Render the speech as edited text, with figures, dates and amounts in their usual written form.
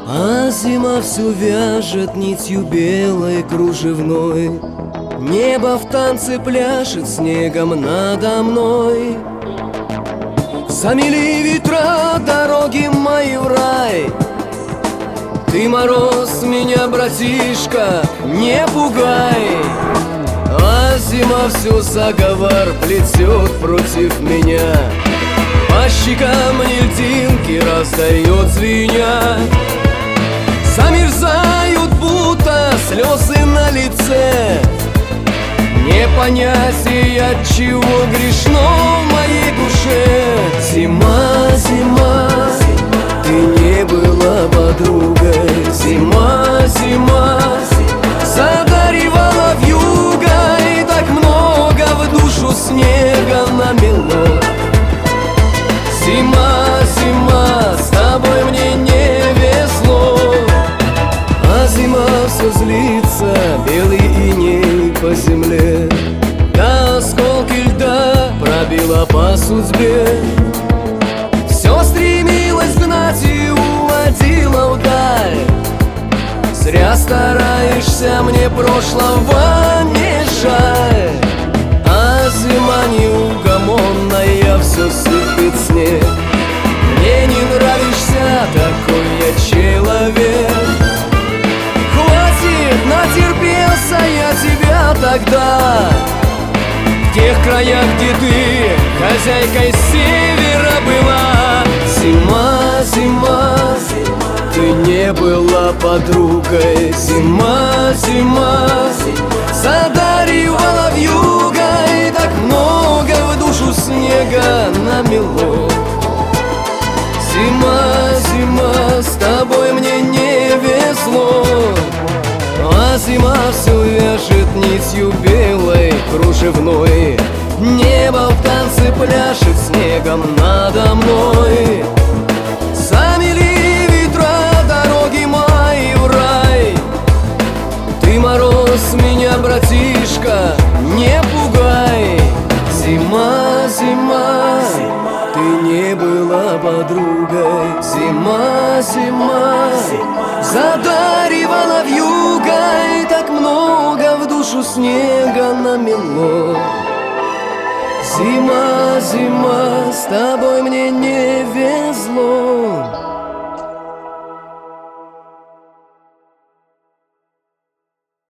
А зима все вяжет нитью белой кружевной. Небо в танце пляшет снегом надо мной. Замели ветра дороги мои в рай. Ты, мороз, меня, братишка, не пугай. А зима все заговор плетет против меня. По щекам льдинки раздает звеня. Замерзают будто слезы на лице. Не понять, от чего грешно в моей душе. Зима, зима, ты не была подругой. Зима, зима, задаривала вьюгой. Так много в душу снега намело. Зима, зима, с тобой мне не везло. А зима все злится, белый иней по земле. Да осколки льда пробила по судьбе. Все стремилась гнать и уводила вдаль. Зря стараешься, мне прошлого не жаль. А зима неугомонная все сыпет снег. Мне не нравишься, такой я человек. Хватит, натерпелся я тебя тогда. В тех краях, где ты хозяйкой севера была. Зима, зима, ты не была подругой. Зима, зима, задаривала вьюгой. Так много в душу снега намело. Зима, зима, с тобой мне не везло. А зима все вяжет нитью белой кружевной. Небо в танце пляшет снегом надо мной. Замели ветра дороги мои в рай. Ты, мороз, меня, братишка, не пугай. Зима, зима, ты не была подругой. Зима, зима, задаривала вьюгой. Так много в душу снега намело. Зима, зима, с тобой мне не везло.